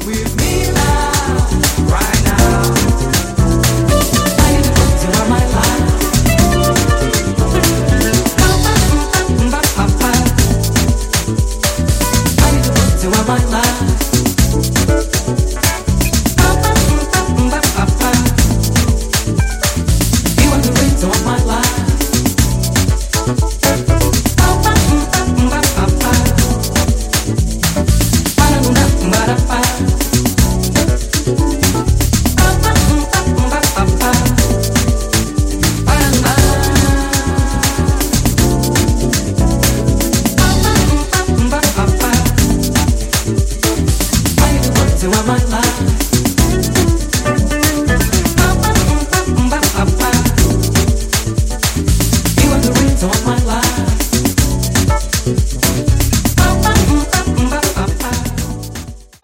with me now, right now. I need to put you on my life. I need to put you on my life. You are the reason of my life. Para